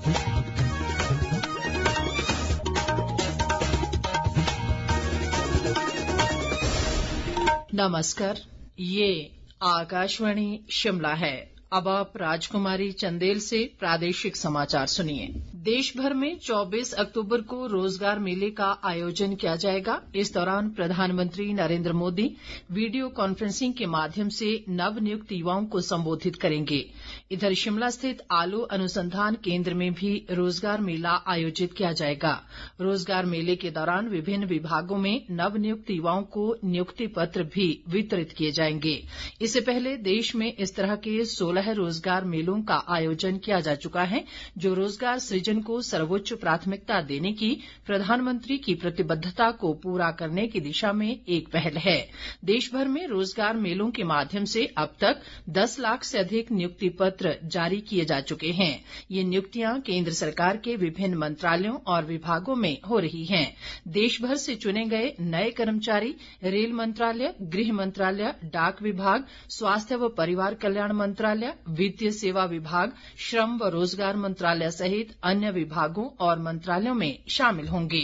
नमस्कार, ये आकाशवाणी शिमला है। अब आप राजकुमारी चंदेल से प्रादेशिक समाचार सुनिए। देश भर में 24 अक्टूबर को रोजगार मेले का आयोजन किया जाएगा। इस दौरान प्रधानमंत्री नरेंद्र मोदी वीडियो कॉन्फ्रेंसिंग के माध्यम से नवनियुक्त युवाओं को संबोधित करेंगे। इधर शिमला स्थित आलू अनुसंधान केंद्र में भी रोजगार मेला आयोजित किया जाएगा। रोजगार मेले के दौरान विभिन्न विभागों में नवनियुक्त युवाओं को नियुक्ति पत्र भी वितरित किए जाएंगे। इससे पहले देश में इस तरह के 16 रोजगार मेलों का आयोजन किया जा चुका है, जो रोजगार सृजन को सर्वोच्च प्राथमिकता देने की प्रधानमंत्री की प्रतिबद्धता को पूरा करने की दिशा में एक पहल है। देश भर में रोजगार मेलों के माध्यम से अब तक 10 लाख से अधिक नियुक्ति पत्र जारी किए जा चुके हैं। ये नियुक्तियां केंद्र सरकार के विभिन्न मंत्रालयों और विभागों में हो रही हैं। देश भर से चुने गए नए कर्मचारी रेल मंत्रालय, गृह मंत्रालय, डाक विभाग, स्वास्थ्य व परिवार कल्याण मंत्रालय, वित्तीय सेवा विभाग, श्रम व रोजगार मंत्रालय सहित अन्य विभागों और मंत्रालयों में शामिल होंगे।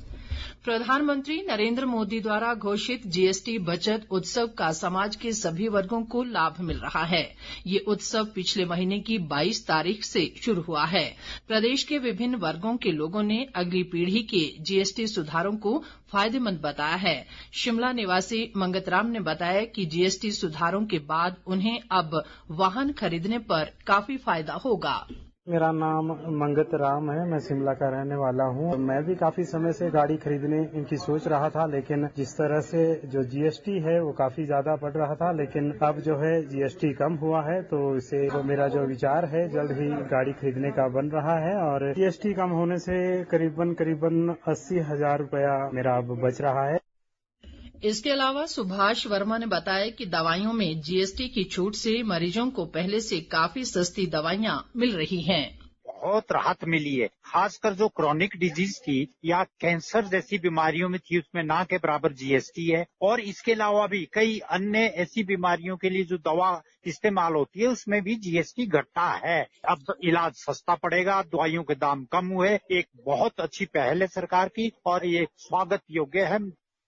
प्रधानमंत्री नरेंद्र मोदी द्वारा घोषित जीएसटी बचत उत्सव का समाज के सभी वर्गों को लाभ मिल रहा है। ये उत्सव पिछले महीने की 22 तारीख से शुरू हुआ है। प्रदेश के विभिन्न वर्गों के लोगों ने अगली पीढ़ी के जीएसटी सुधारों को फायदेमंद बताया है। शिमला निवासी मंगतराम ने बताया कि जीएसटी सुधारों के बाद उन्हें अब वाहन खरीदने पर काफी फायदा होगा। मेरा नाम मंगत राम है, मैं शिमला का रहने वाला हूँ। मैं भी काफी समय से गाड़ी खरीदने की सोच रहा था, लेकिन जिस तरह से जो जीएसटी है वो काफी ज्यादा बढ़ रहा था, लेकिन अब जो है जीएसटी कम हुआ है, तो इसे मेरा जो विचार है जल्द ही गाड़ी खरीदने का बन रहा है। और जीएसटी कम होने से करीबन 80,000 रुपया मेरा अब बच रहा है। इसके अलावा सुभाष वर्मा ने बताया कि दवाइयों में जीएसटी की छूट से मरीजों को पहले से काफी सस्ती दवाइयां मिल रही हैं। बहुत राहत मिली है, खासकर जो क्रॉनिक डिजीज थी या कैंसर जैसी बीमारियों में थी, उसमें ना के बराबर जीएसटी है। और इसके अलावा भी कई अन्य ऐसी बीमारियों के लिए जो दवा इस्तेमाल होती है उसमें भी जीएसटी घटता है। अब इलाज सस्ता पड़ेगा, दवाइयों के दाम कम हुए। एक बहुत अच्छी पहल है सरकार की और ये स्वागत योग्य है।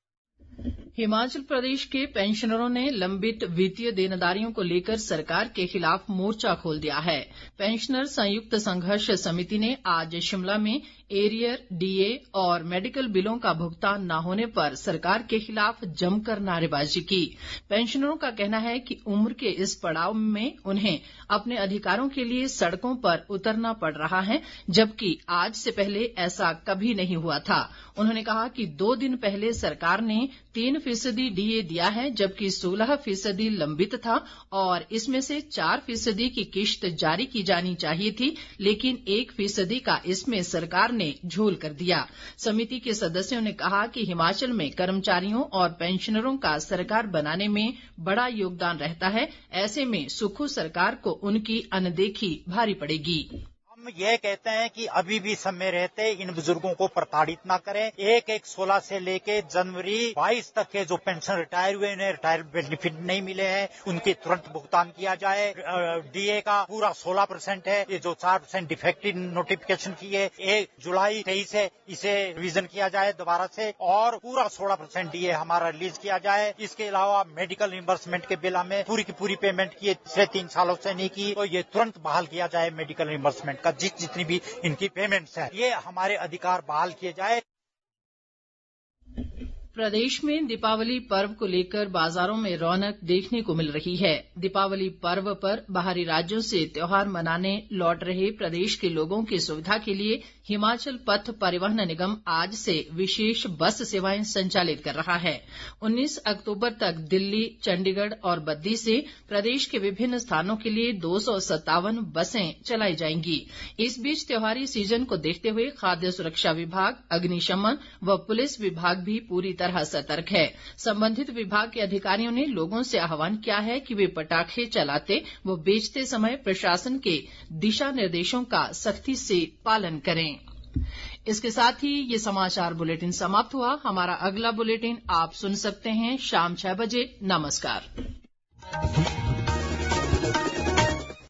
हिमाचल प्रदेश के पेंशनरों ने लंबित वित्तीय देनदारियों को लेकर सरकार के खिलाफ मोर्चा खोल दिया है। पेंशनर संयुक्त संघर्ष समिति ने आज शिमला में एरियर, डीए और मेडिकल बिलों का भुगतान न होने पर सरकार के खिलाफ जमकर नारेबाजी की। पेंशनरों का कहना है कि उम्र के इस पड़ाव में उन्हें अपने अधिकारों के लिए सड़कों पर उतरना पड़ रहा है, जबकि आज से पहले ऐसा कभी नहीं हुआ था। उन्होंने कहा कि 2 दिन पहले सरकार ने 3% डीए दिया है, जबकि 16% लंबित था और इसमें से 4% की किश्त जारी की जानी चाहिए थी, लेकिन 1% का इसमें सरकार ने झोल कर दिया। समिति के सदस्यों ने कहा कि हिमाचल में कर्मचारियों और पेंशनरों का सरकार बनाने में बड़ा योगदान रहता है। ऐसे में सुक्खू सरकार को उनकी अनदेखी भारी पड़ेगी। हम ये कहते हैं कि अभी भी समय रहते इन बुजुर्गों को प्रताड़ित ना करें। 1/1/16 से लेके जनवरी 22 तक के जो पेंशन रिटायर हुए उन्हें रिटायर बेनिफिट नहीं मिले हैं, उनके तुरंत भुगतान किया जाए। डीए का पूरा 16% है, ये जो 4% डिफेक्टिव नोटिफिकेशन की है 1 जुलाई 23 से इसे रिवीजन किया जाए दोबारा से और पूरा 16% डीए हमारा रिलीज किया जाए। इसके अलावा मेडिकल रिम्बर्समेंट के बिल में पूरी की पूरी पेमेंट की पिछले 3 सालों से नहीं की, तो ये तुरंत बहाल किया जाए। मेडिकल रिम्बर्समेंट का जितनी भी इनकी पेमेंट्स हैं, ये हमारे अधिकार बहाल किए जाए। प्रदेश में दीपावली पर्व को लेकर बाजारों में रौनक देखने को मिल रही है। दीपावली पर्व पर बाहरी राज्यों से त्योहार मनाने लौट रहे प्रदेश के लोगों की सुविधा के लिए हिमाचल पथ परिवहन निगम आज से विशेष बस सेवाएं संचालित कर रहा है। 19 अक्टूबर तक दिल्ली, चंडीगढ़ और बद्दी से प्रदेश के विभिन्न स्थानों के लिए 257 बसें चलाई जाएंगी। इस बीच त्योहारी सीजन को देखते हुए खाद्य सुरक्षा विभाग, अग्निशमन व पुलिस विभाग भी पूरी तरह सतर्क है। संबंधित विभाग के अधिकारियों ने लोगों से आह्वान किया है कि वे पटाखे चलाते व बेचते समय प्रशासन के दिशा निर्देशों का सख्ती से पालन करें। इसके साथ ही ये समाचार बुलेटिन समाप्त हुआ। हमारा अगला बुलेटिन आप सुन सकते हैं शाम 6 बजे। नमस्कार।